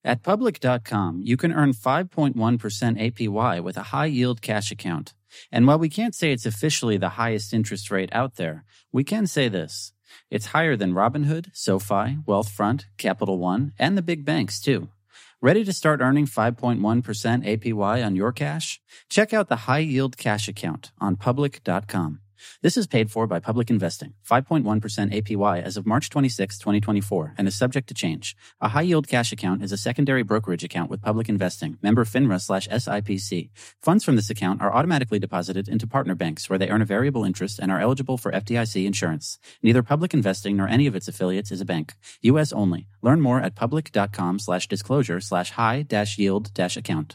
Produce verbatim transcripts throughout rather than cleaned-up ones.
At Public dot com, you can earn five point one percent A P Y with a high-yield cash account. And while we can't say it's officially the highest interest rate out there, we can say this. It's higher than Robinhood, SoFi, Wealthfront, Capital One, and the big banks, too. Ready to start earning five point one percent A P Y on your cash? Check out the high-yield cash account on Public dot com. This is paid for by Public Investing, five point one percent A P Y as of March twenty-sixth, twenty twenty-four, and is subject to change. A high-yield cash account is a secondary brokerage account with Public Investing, member FINRA slash S I P C. Funds from this account are automatically deposited into partner banks where they earn a variable interest and are eligible for F D I C insurance. Neither Public Investing nor any of its affiliates is a bank. U S only. Learn more at Public dot com slash disclosure slash high dash yield dash account.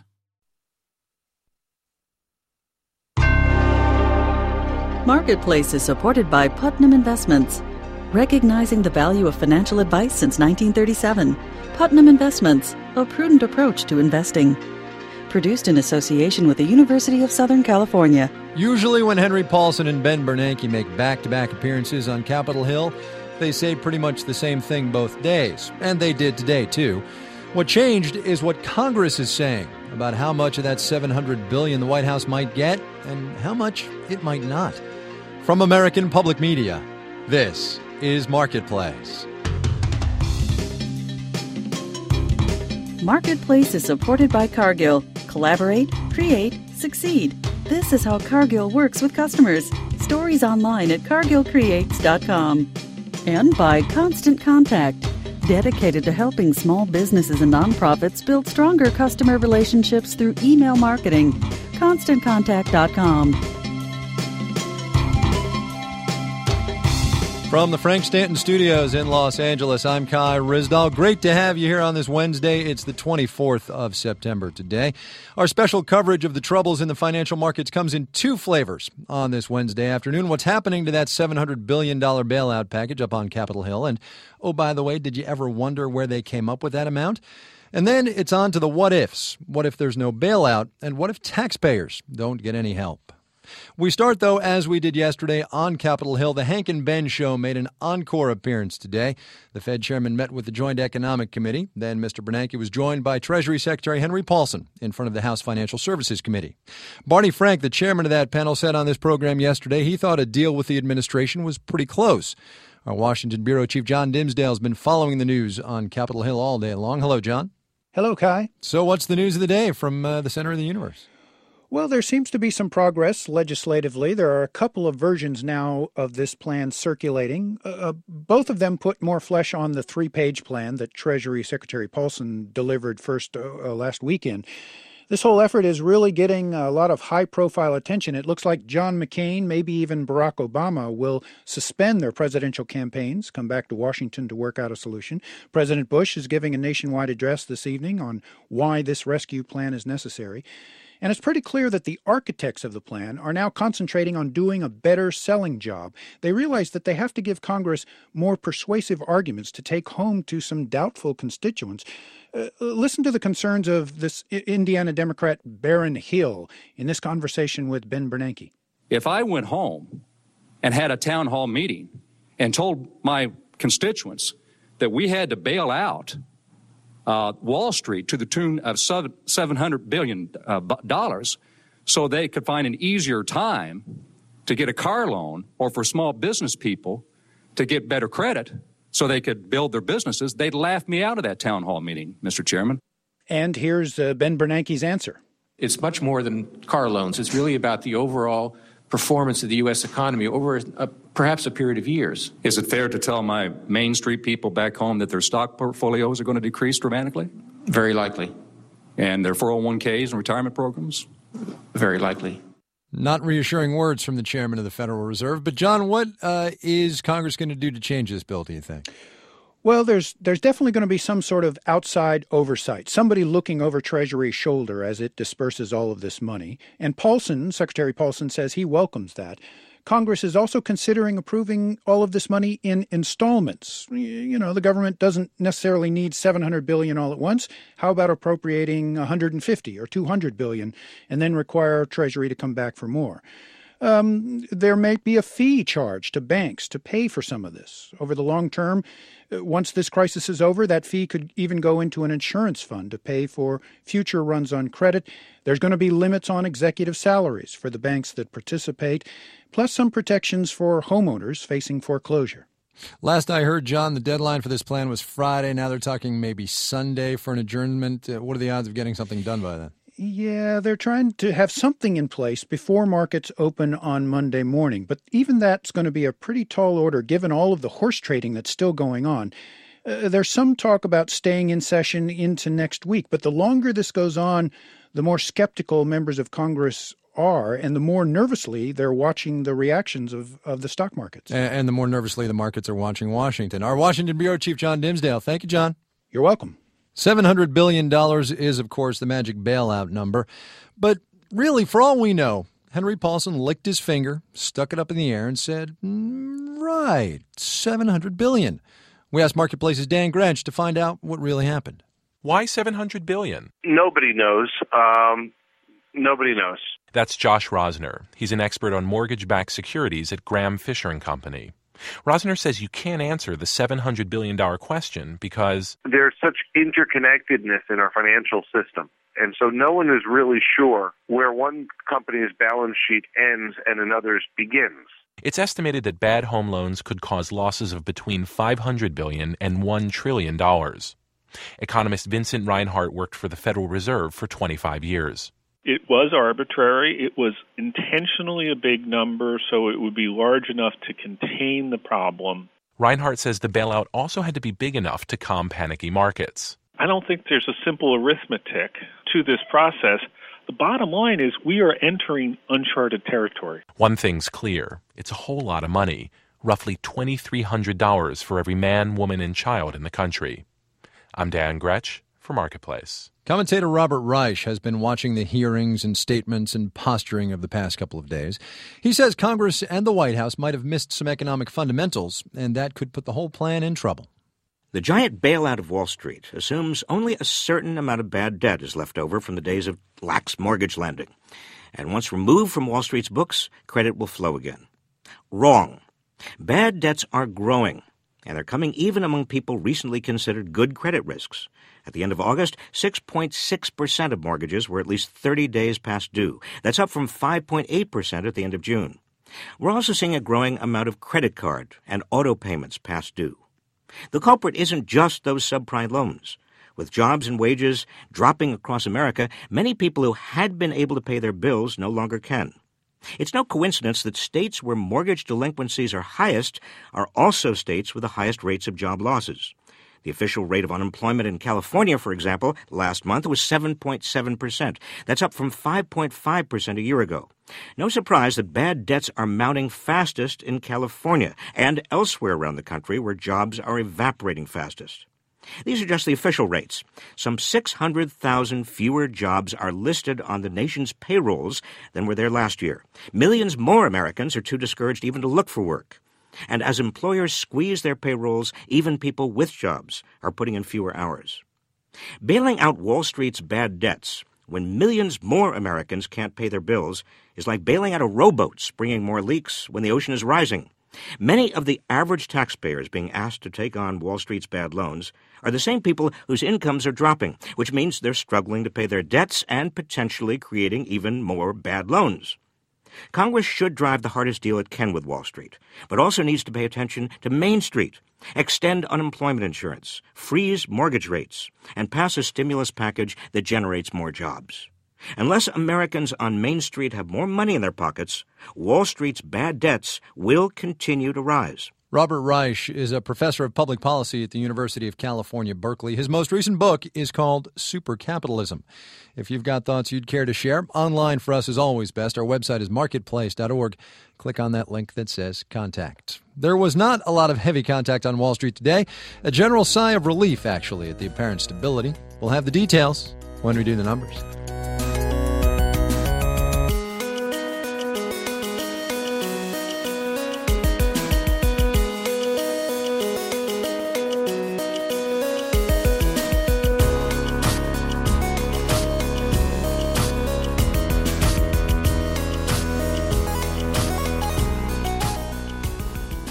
Marketplace is supported by Putnam Investments. Recognizing the value of financial advice since nineteen thirty-seven, Putnam Investments, a prudent approach to investing. Produced in association with the University of Southern California. Usually when Henry Paulson and Ben Bernanke make back-to-back appearances on Capitol Hill, they say pretty much the same thing both days. And they did today, too. What changed is what Congress is saying about how much of that seven hundred billion dollars the White House might get and how much it might not. From American Public Media, this is Marketplace. Marketplace is supported by Cargill. Collaborate, create, succeed. This is how Cargill works with customers. Stories online at cargill creates dot com. And by Constant Contact, dedicated to helping small businesses and nonprofits build stronger customer relationships through email marketing. constant contact dot com. From the Frank Stanton Studios in Los Angeles, I'm Kai Ryssdal. Great to have you here on this Wednesday. It's the twenty-fourth of September today. Our special coverage of the troubles in the financial markets comes in two flavors on this Wednesday afternoon. What's happening to that seven hundred billion dollars bailout package up on Capitol Hill? And, oh, by the way, did you ever wonder where they came up with that amount? And then it's on to the what-ifs. What if there's no bailout? And what if taxpayers don't get any help? We start, though, as we did yesterday on Capitol Hill. The Hank and Ben Show made an encore appearance today. The Fed chairman met with the Joint Economic Committee. Then Mister Bernanke was joined by Treasury Secretary Henry Paulson in front of the House Financial Services Committee. Barney Frank, the chairman of that panel, said on this program yesterday he thought a deal with the administration was pretty close. Our Washington Bureau Chief John Dimsdale has been following the news on Capitol Hill all day long. Hello, John. Hello, Kai. So what's the news of the day from uh, the center of the universe? Well, there seems to be some progress legislatively. There are a couple of versions now of this plan circulating. Uh, both of them put more flesh on the three-page plan that Treasury Secretary Paulson delivered first uh, last weekend. This whole effort is really getting a lot of high-profile attention. It looks like John McCain, maybe even Barack Obama, will suspend their presidential campaigns, come back to Washington to work out a solution. President Bush is giving a nationwide address this evening on why this rescue plan is necessary. And it's pretty clear that the architects of the plan are now concentrating on doing a better selling job. They realize that they have to give Congress more persuasive arguments to take home to some doubtful constituents. Uh, listen to the concerns of this Indiana Democrat Baron Hill in this conversation with Ben Bernanke. If I went home and had a town hall meeting and told my constituents that we had to bail out Uh, Wall Street to the tune of seven hundred billion dollars uh, so they could find an easier time to get a car loan, or for small business people to get better credit so they could build their businesses, they'd laugh me out of that town hall meeting, Mister Chairman. And here's uh, Ben Bernanke's answer. It's much more than car loans. It's really about the overall performance of the U S economy over a, perhaps a period of years. Is it fair to tell my Main Street people back home that their stock portfolios are going to decrease dramatically? Very likely. And their four oh one k's and retirement programs? Very likely. Not reassuring words from the chairman of the Federal Reserve. But, John, what uh, is Congress going to do to change this bill, do you think? Well, there's there's definitely going to be some sort of outside oversight, somebody looking over Treasury's shoulder as it disperses all of this money. And Paulson, Secretary Paulson, says he welcomes that. Congress is also considering approving all of this money in installments. You know, the government doesn't necessarily need seven hundred billion dollars all at once. How about appropriating one hundred fifty or two hundred billion dollars and then require Treasury to come back for more? Um, there may be a fee charged to banks to pay for some of this. Over the long term, once this crisis is over, that fee could even go into an insurance fund to pay for future runs on credit. There's going to be limits on executive salaries for the banks that participate, plus some protections for homeowners facing foreclosure. Last I heard, John, the deadline for this plan was Friday. Now they're talking maybe Sunday for an adjournment. Uh, what are the odds of getting something done by then? Yeah, they're trying to have something in place before markets open on Monday morning. But even that's going to be a pretty tall order given all of the horse trading that's still going on. Uh, there's some talk about staying in session into next week. But the longer this goes on, the more skeptical members of Congress are, and the more nervously they're watching the reactions of, of the stock markets. And, and the more nervously the markets are watching Washington. Our Washington Bureau Chief, John Dimsdale. Thank you, John. You're welcome. seven hundred billion dollars is, of course, the magic bailout number. But really, for all we know, Henry Paulson licked his finger, stuck it up in the air, and said, mm, right, seven hundred billion dollars. We asked Marketplace's Dan Gretsch to find out what really happened. Why seven hundred billion dollars? Nobody knows. Um, nobody knows. That's Josh Rosner. He's an expert on mortgage-backed securities at Graham Fisher and Company. Rosner says you can't answer the seven hundred billion dollars question because there's such interconnectedness in our financial system. And so no one is really sure where one company's balance sheet ends and another's begins. It's estimated that bad home loans could cause losses of between five hundred billion dollars and one trillion dollars. Economist Vincent Reinhart worked for the Federal Reserve for twenty-five years. It was arbitrary. It was intentionally a big number, so it would be large enough to contain the problem. Reinhart says the bailout also had to be big enough to calm panicky markets. I don't think there's a simple arithmetic to this process. The bottom line is we are entering uncharted territory. One thing's clear. It's a whole lot of money, roughly two thousand three hundred dollars for every man, woman, and child in the country. I'm Dan Gretsch for Marketplace. Commentator Robert Reich has been watching the hearings and statements and posturing of the past couple of days. He says Congress and the White House might have missed some economic fundamentals, and that could put the whole plan in trouble. The giant bailout of Wall Street assumes only a certain amount of bad debt is left over from the days of lax mortgage lending. And once removed from Wall Street's books, credit will flow again. Wrong. Bad debts are growing, and they're coming even among people recently considered good credit risks. At the end of August, six point six percent of mortgages were at least thirty days past due. That's up from five point eight percent at the end of June. We're also seeing a growing amount of credit card and auto payments past due. The culprit isn't just those subprime loans. With jobs and wages dropping across America, many people who had been able to pay their bills no longer can. It's no coincidence that states where mortgage delinquencies are highest are also states with the highest rates of job losses. The official rate of unemployment in California, for example, last month was seven point seven percent. That's up from five point five percent a year ago. No surprise that bad debts are mounting fastest in California and elsewhere around the country where jobs are evaporating fastest. These are just the official rates. Some six hundred thousand fewer jobs are listed on the nation's payrolls than were there last year. Millions more Americans are too discouraged even to look for work. And as employers squeeze their payrolls, even people with jobs are putting in fewer hours. Bailing out Wall Street's bad debts when millions more Americans can't pay their bills is like bailing out a rowboat springing more leaks when the ocean is rising. Many of the average taxpayers being asked to take on Wall Street's bad loans are the same people whose incomes are dropping, which means they're struggling to pay their debts and potentially creating even more bad loans. Congress should drive the hardest deal it can with Wall Street, but also needs to pay attention to Main Street, extend unemployment insurance, freeze mortgage rates, and pass a stimulus package that generates more jobs. Unless Americans on Main Street have more money in their pockets, Wall Street's bad debts will continue to rise. Robert Reich is a professor of public policy at the University of California, Berkeley. His most recent book is called Supercapitalism. If you've got thoughts you'd care to share, online for us is always best. Our website is marketplace dot org. Click on that link that says Contact. There was not a lot of heavy contact on Wall Street today. A general sigh of relief, actually, at the apparent stability. We'll have the details when we do the numbers.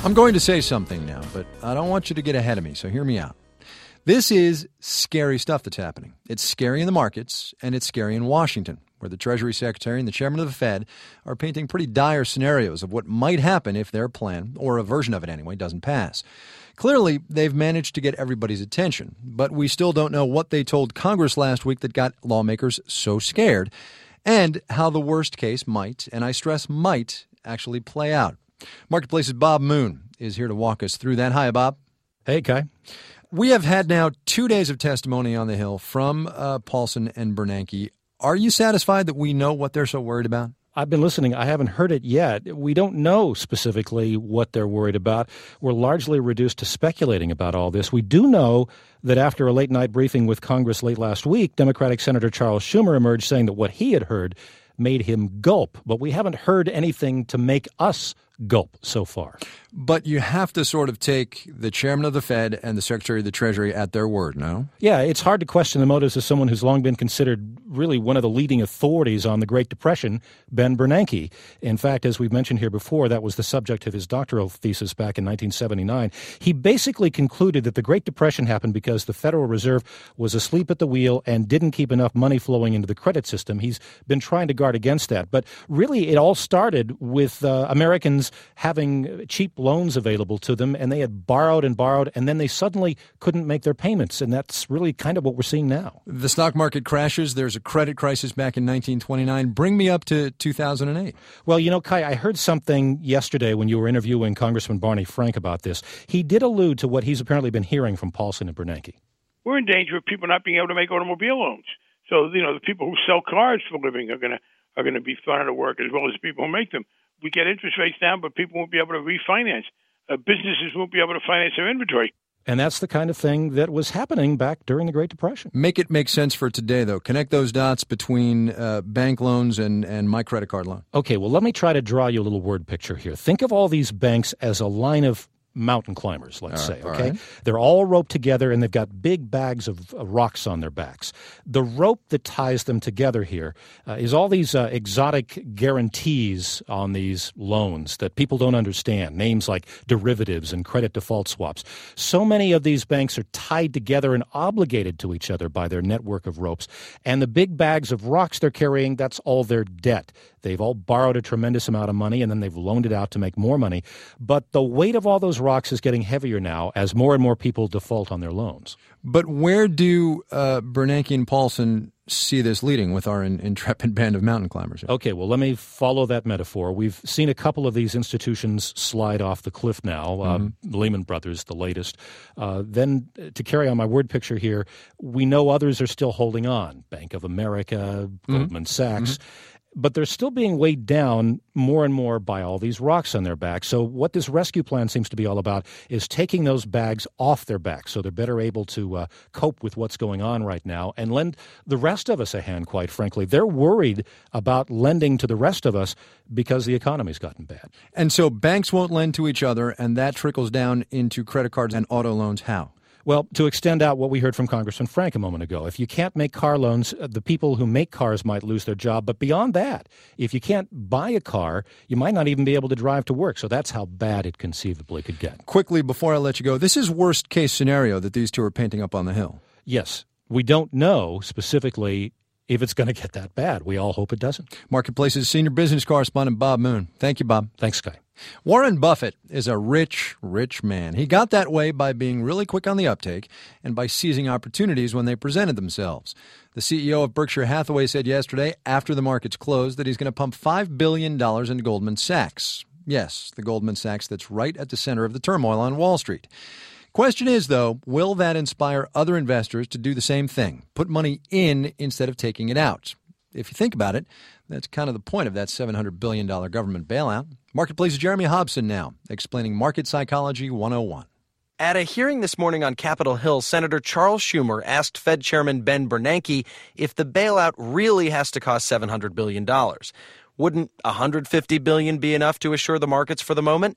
I'm going to say something now, but I don't want you to get ahead of me, so hear me out. This is scary stuff that's happening. It's scary in the markets, and it's scary in Washington, where the Treasury Secretary and the Chairman of the Fed are painting pretty dire scenarios of what might happen if their plan, or a version of it anyway, doesn't pass. Clearly, they've managed to get everybody's attention, but we still don't know what they told Congress last week that got lawmakers so scared, and how the worst case might, and I stress might, actually play out. Marketplace's Bob Moon is here to walk us through that. Hi, Bob. Hey, Kai. We have had now two days of testimony on the Hill from uh, Paulson and Bernanke. Are you satisfied that we know what they're so worried about? I've been listening. I haven't heard it yet. We don't know specifically what they're worried about. We're largely reduced to speculating about all this. We do know that after a late-night briefing with Congress late last week, Democratic Senator Charles Schumer emerged saying that what he had heard made him gulp. But we haven't heard anything to make us gulp so far. But you have to sort of take the chairman of the Fed and the Secretary of the Treasury at their word, no? Yeah, it's hard to question the motives of someone who's long been considered really one of the leading authorities on the Great Depression, Ben Bernanke. In fact, as we've mentioned here before, that was the subject of his doctoral thesis back in nineteen seventy-nine. He basically concluded that the Great Depression happened because the Federal Reserve was asleep at the wheel and didn't keep enough money flowing into the credit system. He's been trying to guard against that. But really, it all started with uh, Americans having cheap loans available to them, and they had borrowed and borrowed, and then they suddenly couldn't make their payments, and that's really kind of what we're seeing now. The stock market crashes. There's a credit crisis back in nineteen twenty-nine. Bring me up to two thousand eight. Well, you know, Kai, I heard something yesterday when you were interviewing Congressman Barney Frank about this. He did allude to what he's apparently been hearing from Paulson and Bernanke. We're in danger of people not being able to make automobile loans. So, you know, the people who sell cars for a living are going to are going to be thrown out of work, as well as the people who make them. We get interest rates down, but people won't be able to refinance. Uh, businesses won't be able to finance their inventory. And that's the kind of thing that was happening back during the Great Depression. Make it make sense for today, though. Connect those dots between uh, bank loans and, and my credit card loan. Okay, well, let me try to draw you a little word picture here. Think of all these banks as a line of mountain climbers, let's all right, say, okay? Right. They're all roped together, and they've got big bags of uh, rocks on their backs. The rope that ties them together here uh, is all these uh, exotic guarantees on these loans that people don't understand, names like derivatives and credit default swaps. So many of these banks are tied together and obligated to each other by their network of ropes. And the big bags of rocks they're carrying, that's all their debt. They've all borrowed a tremendous amount of money, and then they've loaned it out to make more money. But the weight of all those rocks is getting heavier now as more and more people default on their loans. But where do uh, Bernanke and Paulson see this leading with our in, intrepid band of mountain climbers? Okay, well, let me follow that metaphor. We've seen a couple of these institutions slide off the cliff now, mm-hmm. uh, Lehman Brothers, the latest. Uh, then, to carry on my word picture here, we know others are still holding on. Bank of America, mm-hmm. Goldman Sachs. Mm-hmm. But they're still being weighed down more and more by all these rocks on their back. So what this rescue plan seems to be all about is taking those bags off their back so they're better able to uh, cope with what's going on right now and lend the rest of us a hand, quite frankly. They're worried about lending to the rest of us because the economy's gotten bad. And so banks won't lend to each other, and that trickles down into credit cards and auto loans. How? Well, to extend out what we heard from Congressman Frank a moment ago, if you can't make car loans, the people who make cars might lose their job. But beyond that, if you can't buy a car, you might not even be able to drive to work. So that's how bad it conceivably could get. Quickly, before I let you go, this is worst case scenario that these two are painting up on the Hill. Yes. We don't know specifically if it's going to get that bad. We all hope it doesn't. Marketplace's senior business correspondent, Bob Moon. Thank you, Bob. Thanks, Sky. Warren Buffett is a rich, rich man. He got that way by being really quick on the uptake and by seizing opportunities when they presented themselves. The C E O of Berkshire Hathaway said yesterday, after the markets closed, that he's going to pump five billion dollars into Goldman Sachs. Yes, the Goldman Sachs that's right at the center of the turmoil on Wall Street. Question is, though, will that inspire other investors to do the same thing, put money in instead of taking it out? If you think about it, that's kind of the point of that seven hundred billion dollars government bailout. Marketplace's Jeremy Hobson now, explaining Market Psychology one oh one. At a hearing this morning on Capitol Hill, Senator Charles Schumer asked Fed Chairman Ben Bernanke if the bailout really has to cost seven hundred billion dollars. Wouldn't one hundred fifty billion dollars be enough to assure the markets for the moment?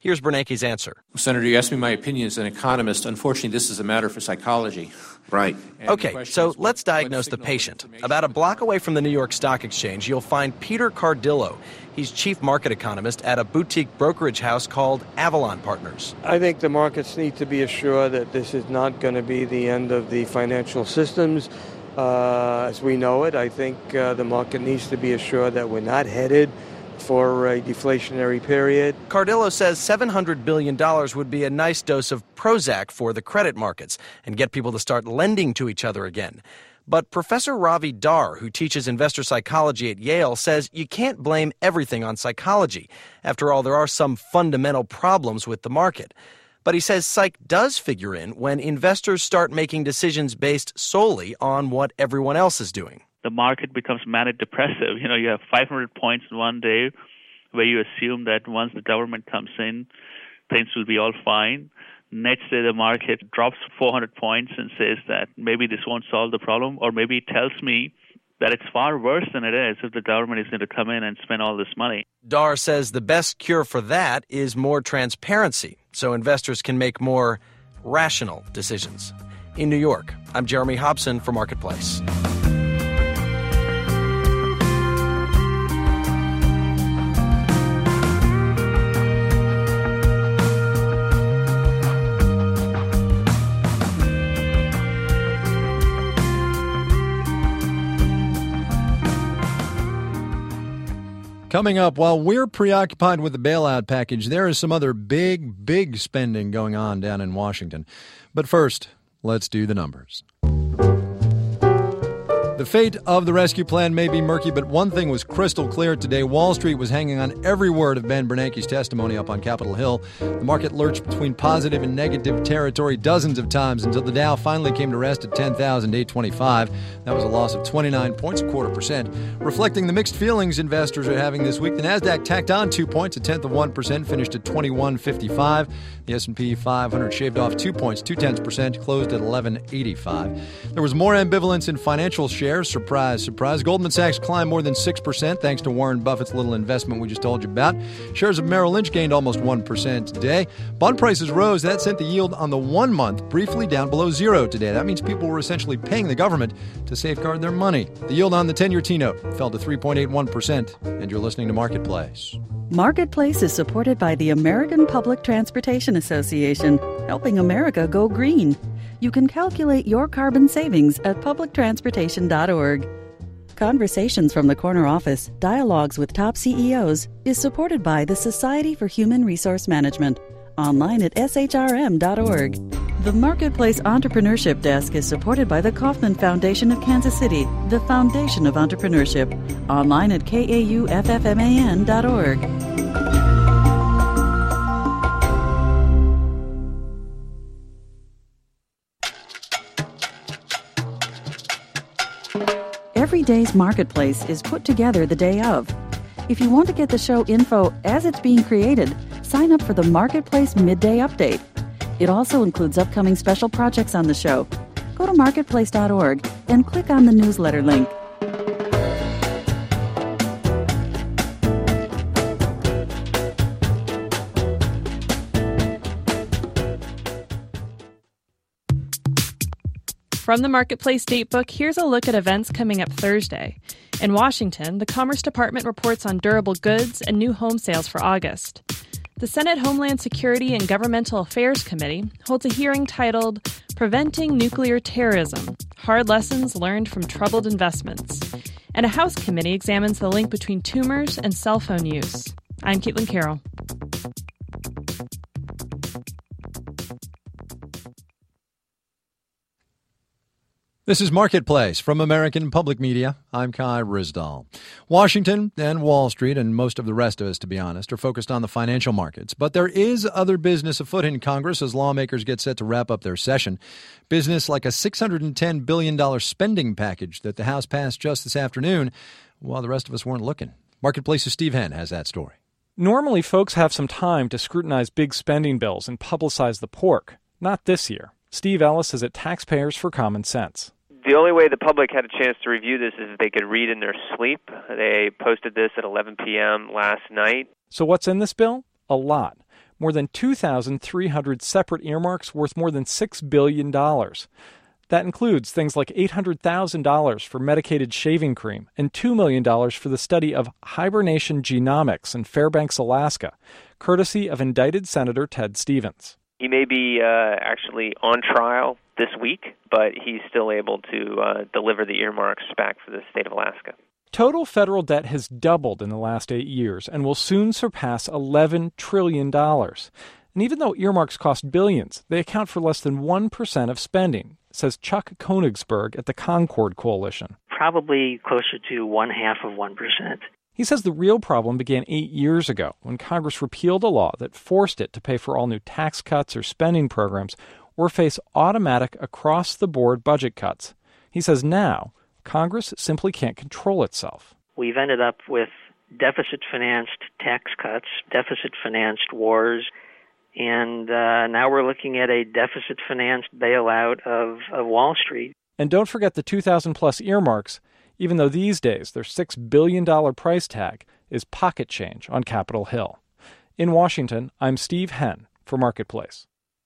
Here's Bernanke's answer. Senator, you asked me my opinion as an economist. Unfortunately, this is a matter for psychology. Right. Okay, so let's diagnose the patient. About a block away from the New York Stock Exchange, you'll find Peter Cardillo. He's chief market economist at a boutique brokerage house called Avalon Partners. I think the markets need to be assured that this is not going to be the end of the financial systems uh, as we know it. I think uh, the market needs to be assured that we're not headed for a deflationary period. Cardillo says seven hundred billion dollars would be a nice dose of Prozac for the credit markets and get people to start lending to each other again. But Professor Ravi Dar, who teaches investor psychology at Yale, says you can't blame everything on psychology. After all, there are some fundamental problems with the market. But he says psych does figure in when investors start making decisions based solely on what everyone else is doing. The market becomes manic depressive. You know, you have five hundred points in one day where you assume that once the government comes in, things will be all fine. Next day, the market drops four hundred points and says that maybe this won't solve the problem, or maybe it tells me that it's far worse than it is if the government is going to come in and spend all this money. Dar says the best cure for that is more transparency, so investors can make more rational decisions. In New York, I'm Jeremy Hobson for Marketplace. Coming up, while we're preoccupied with the bailout package, there is some other big, big spending going on down in Washington. But first, let's do the numbers. The fate of the rescue plan may be murky, but one thing was crystal clear today. Wall Street was hanging on every word of Ben Bernanke's testimony up on Capitol Hill. The market lurched between positive and negative territory dozens of times until the Dow finally came to rest at ten thousand eight hundred twenty-five. That was a loss of twenty-nine points, a quarter percent. Reflecting the mixed feelings investors are having this week, the Nasdaq tacked on two points, a tenth of one percent, finished at twenty-one fifty-five. The S and P five hundred shaved off two points, two tenths percent, closed at eleven eighty-five. There was more ambivalence in financial shares. Surprise, surprise. Goldman Sachs climbed more than six percent thanks to Warren Buffett's little investment we just told you about. Shares of Merrill Lynch gained almost one percent today. Bond prices rose. That sent the yield on the one month briefly down below zero today. That means people were essentially paying the government to safeguard their money. The yield on the ten-year T-note fell to three point eight one percent. And you're listening to Marketplace. Marketplace is supported by the American Public Transportation Association, helping America go green. You can calculate your carbon savings at public transportation dot org. Conversations from the Corner Office, Dialogues with Top C E Os, is supported by the Society for Human Resource Management, online at S H R M dot org. The Marketplace Entrepreneurship Desk is supported by the Kauffman Foundation of Kansas City, the foundation of entrepreneurship, online at K A U F F M A N dot org. Every day's Marketplace is put together the day of. If you want to get the show info as it's being created, sign up for the Marketplace Midday Update. It also includes upcoming special projects on the show. Go to marketplace dot org and click on the newsletter link. From the Marketplace Datebook, here's a look at events coming up Thursday. In Washington, the Commerce Department reports on durable goods and new home sales for August. The Senate Homeland Security and Governmental Affairs Committee holds a hearing titled Preventing Nuclear Terrorism, Hard Lessons Learned from Troubled Investments. And a House committee examines the link between tumors and cell phone use. I'm Caitlin Carroll. This is Marketplace from American Public Media. I'm Kai Ryssdal. Washington and Wall Street, and most of the rest of us, to be honest, are focused on the financial markets. But there is other business afoot in Congress as lawmakers get set to wrap up their session. Business like a six hundred ten billion dollars spending package that the House passed just this afternoon, while the rest of us weren't looking. Marketplace's Steve Henn has that story. Normally, folks have some time to scrutinize big spending bills and publicize the pork. Not this year. Steve Ellis is at Taxpayers for Common Sense. The only way the public had a chance to review this is if they could read in their sleep. They posted this at eleven p.m. last night. So what's in this bill? A lot. more than two thousand three hundred separate earmarks worth more than six billion dollars. That includes things like eight hundred thousand dollars for medicated shaving cream and two million dollars for the study of hibernation genomics in Fairbanks, Alaska, courtesy of indicted Senator Ted Stevens. He may be uh, actually on trial this week, but he's still able to uh, deliver the earmarks back for the state of Alaska. Total federal debt has doubled in the last eight years and will soon surpass eleven trillion dollars. And even though earmarks cost billions, they account for less than one percent of spending, says Chuck Konigsberg at the Concord Coalition. Probably closer to one half of one percent. He says the real problem began eight years ago when Congress repealed a law that forced it to pay for all new tax cuts or spending programs or face automatic across-the-board budget cuts. He says now Congress simply can't control itself. We've ended up with deficit-financed tax cuts, deficit-financed wars, and uh, now we're looking at a deficit-financed bailout of, of Wall Street. And don't forget the two thousand plus earmarks, even though these days their six billion dollars price tag is pocket change on Capitol Hill. In Washington, I'm Steve Henn for Marketplace.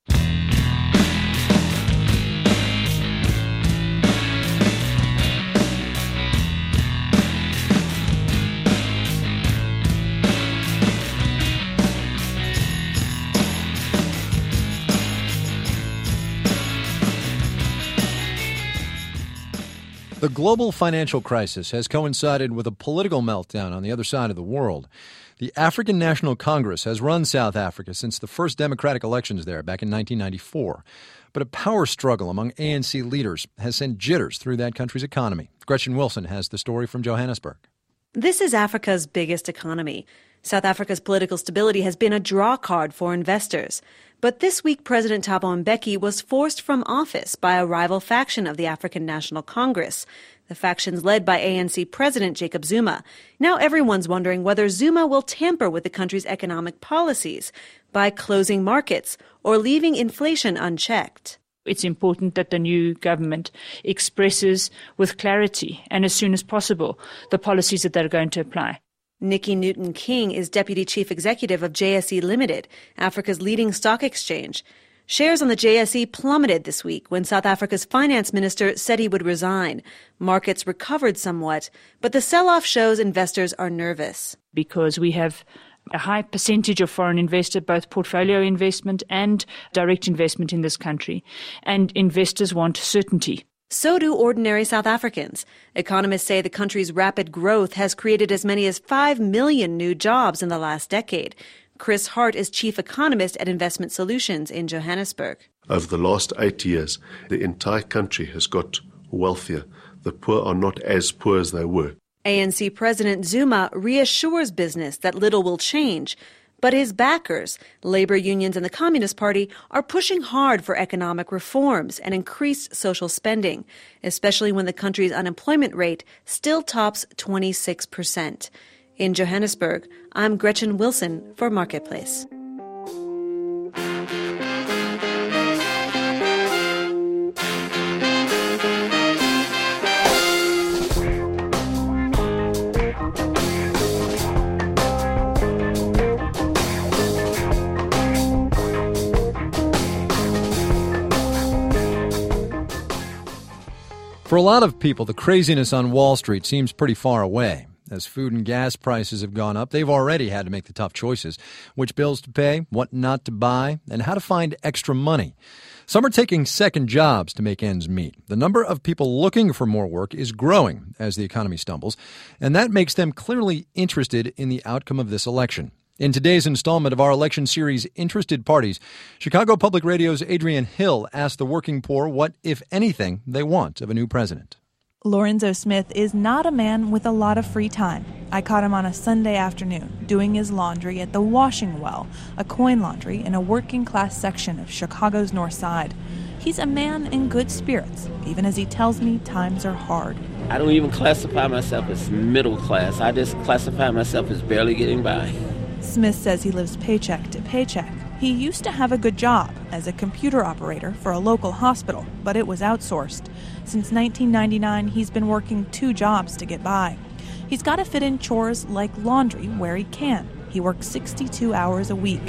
The global financial crisis has coincided with a political meltdown on the other side of the world. The African National Congress has run South Africa since the first democratic elections there back in nineteen ninety-four. But a power struggle among A N C leaders has sent jitters through that country's economy. Gretchen Wilson has the story from Johannesburg. This is Africa's biggest economy. South Africa's political stability has been a draw card for investors. But this week, President Thabo Mbeki was forced from office by a rival faction of the African National Congress. The faction's led by A N C President Jacob Zuma. Now everyone's wondering whether Zuma will tamper with the country's economic policies by closing markets or leaving inflation unchecked. It's important that the new government expresses with clarity and as soon as possible the policies that they're going to apply. Nikki Newton-King is Deputy Chief Executive of J S E Limited, Africa's leading stock exchange. Shares on the J S E plummeted this week when South Africa's finance minister said he would resign. Markets recovered somewhat, but the sell-off shows investors are nervous. Because we have a high percentage of foreign investor, both portfolio investment and direct investment in this country, and investors want certainty. So do ordinary South Africans. Economists say the country's rapid growth has created as many as five million new jobs in the last decade. Chris Hart is chief economist at Investment Solutions in Johannesburg. Over the last eight years, the entire country has got wealthier. The poor are not as poor as they were. A N C President Zuma reassures business that little will change. But his backers, labor unions and the Communist Party, are pushing hard for economic reforms and increased social spending, especially when the country's unemployment rate still tops twenty-six percent. In Johannesburg, I'm Gretchen Wilson for Marketplace. For a lot of people, the craziness on Wall Street seems pretty far away. As food and gas prices have gone up, they've already had to make the tough choices. Which bills to pay, what not to buy, and how to find extra money. Some are taking second jobs to make ends meet. The number of people looking for more work is growing as the economy stumbles, and that makes them clearly interested in the outcome of this election. In today's installment of our election series, Interested Parties, Chicago Public Radio's Adrienne Hill asked the working poor what, if anything, they want of a new president. Lorenzo Smith is not a man with a lot of free time. I caught him on a Sunday afternoon doing his laundry at the Washing Well, a coin laundry in a working-class section of Chicago's North Side. He's a man in good spirits, even as he tells me times are hard. I don't even classify myself as middle class. I just classify myself as barely getting by. Smith says he lives paycheck to paycheck. He used to have a good job as a computer operator for a local hospital, but it was outsourced. Since nineteen ninety-nine, he's been working two jobs to get by. He's got to fit in chores like laundry where he can. He works sixty-two hours a week.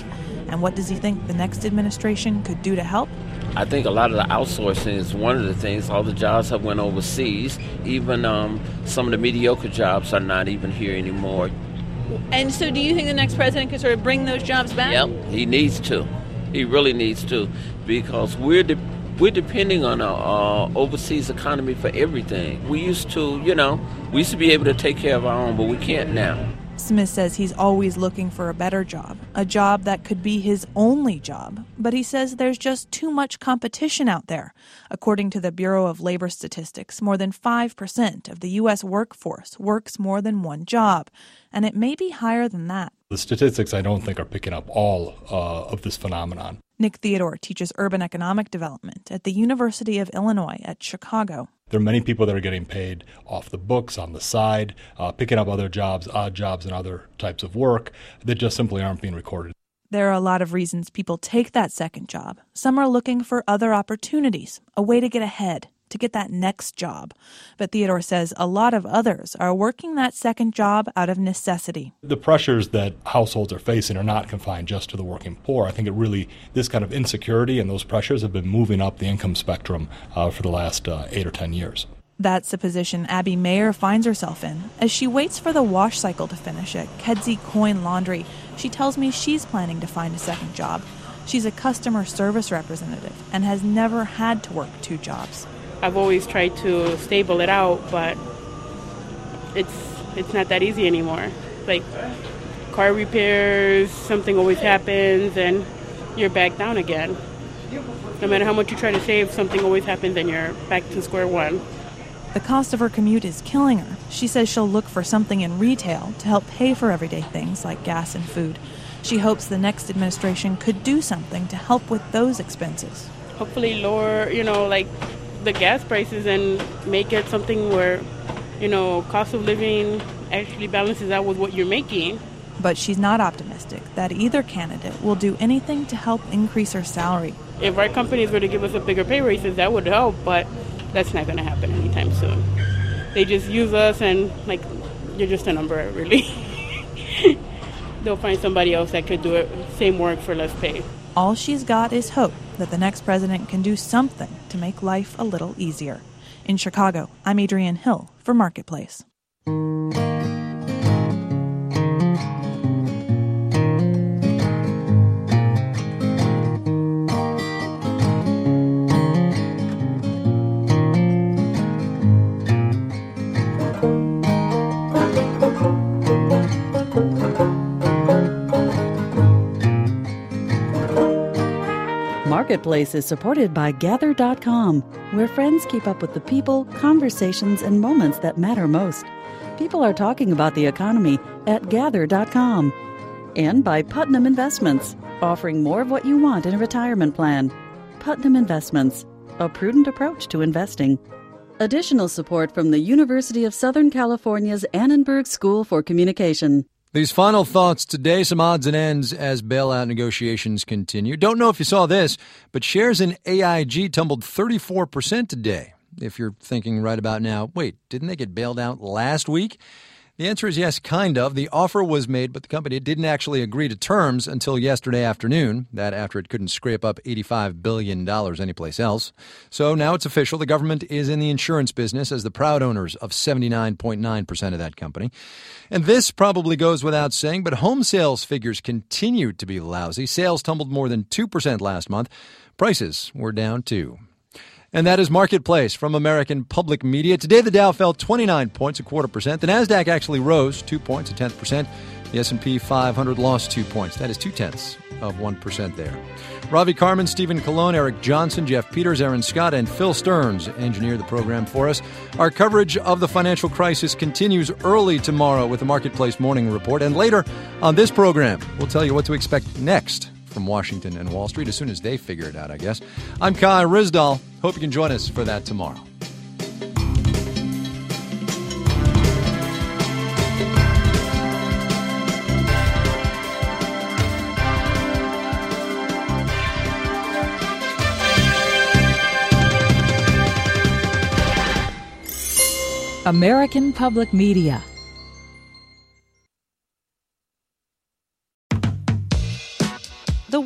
And what does he think the next administration could do to help? I think a lot of the outsourcing is one of the things. All the jobs have went overseas. Even um, some of the mediocre jobs are not even here anymore. And so do you think the next president could sort of bring those jobs back? Yep, he needs to. He really needs to, because we're de- we're depending on a uh, overseas economy for everything. We used to, you know, we used to be able to take care of our own, but we can't now. Smith says he's always looking for a better job, a job that could be his only job. But he says there's just too much competition out there. According to the Bureau of Labor Statistics, more than five percent of the U S workforce works more than one job, and it may be higher than that. The statistics, I don't think, are picking up all uh, of this phenomenon. Nick Theodore teaches urban economic development at the University of Illinois at Chicago. There are many people that are getting paid off the books, on the side, uh, picking up other jobs, odd jobs and other types of work that just simply aren't being recorded. There are a lot of reasons people take that second job. Some are looking for other opportunities, a way to get ahead, to get that next job. But Theodore says a lot of others are working that second job out of necessity. The pressures that households are facing are not confined just to the working poor. I think it really, this kind of insecurity and those pressures have been moving up the income spectrum uh, for the last uh, eight or ten years. That's the position Abby Mayer finds herself in. As she waits for the wash cycle to finish at Kedzie Coin Laundry, she tells me she's planning to find a second job. She's a customer service representative and has never had to work two jobs. I've always tried to stable it out, but it's it's not that easy anymore. Like car repairs, something always happens, and you're back down again. No matter how much you try to save, something always happens, and you're back to square one. The cost of her commute is killing her. She says she'll look for something in retail to help pay for everyday things like gas and food. She hopes the next administration could do something to help with those expenses. Hopefully lower, you know, like the gas prices and make it something where, you know, cost of living actually balances out with what you're making. But she's not optimistic that either candidate will do anything to help increase her salary. If our companies were to give us a bigger pay raises, that would help, but that's not going to happen anytime soon. They just use us and, like, you're just a number, really. They'll find somebody else that could do it, same work for less pay. All she's got is hope that the next president can do something to make life a little easier. In Chicago, I'm Adrienne Hill for Marketplace. Marketplace is supported by Gather dot com, where friends keep up with the people, conversations, and moments that matter most. People are talking about the economy at Gather dot com. And by Putnam Investments, offering more of what you want in a retirement plan. Putnam Investments, a prudent approach to investing. Additional support from the University of Southern California's Annenberg School for Communication. These final thoughts today, some odds and ends as bailout negotiations continue. Don't know if you saw this, but shares in A I G tumbled thirty-four percent today. If you're thinking right about now, wait, didn't they get bailed out last week? The answer is yes, kind of. The offer was made, but the company didn't actually agree to terms until yesterday afternoon. That after it couldn't scrape up eighty-five billion dollars anyplace else. So now it's official. The government is in the insurance business as the proud owners of seventy-nine point nine percent of that company. And this probably goes without saying, but home sales figures continued to be lousy. Sales tumbled more than two percent last month. Prices were down too. And that is Marketplace from American Public Media. Today, the Dow fell twenty-nine points, a quarter percent. The Nasdaq actually rose two points, a tenth percent. The S and P five hundred lost two points. That is two-tenths of one percent there. Ravi Carmen, Stephen Colon, Eric Johnson, Jeff Peters, Aaron Scott, and Phil Stearns engineer the program for us. Our coverage of the financial crisis continues early tomorrow with the Marketplace Morning Report. And later on this program, we'll tell you what to expect next from Washington and Wall Street as soon as they figure it out, I guess. I'm Kai Ryssdal. Hope you can join us for that tomorrow. American Public Media. The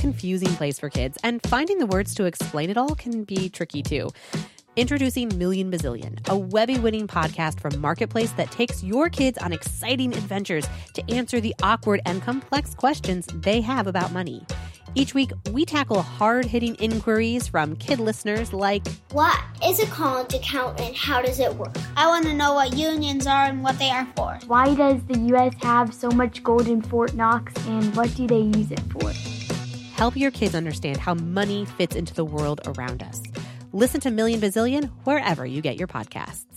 confusing place for kids, and finding the words to explain it all can be tricky too. Introducing Million Bazillion, a Webby-winning podcast from Marketplace that takes your kids on exciting adventures to answer the awkward and complex questions they have about money. Each week, we tackle hard-hitting inquiries from kid listeners like, what is a college account and how does it work? I want to know what unions are and what they are for. Why does the U S have so much gold in Fort Knox and what do they use it for? Help your kids understand how money fits into the world around us. Listen to Million Bazillion wherever you get your podcasts.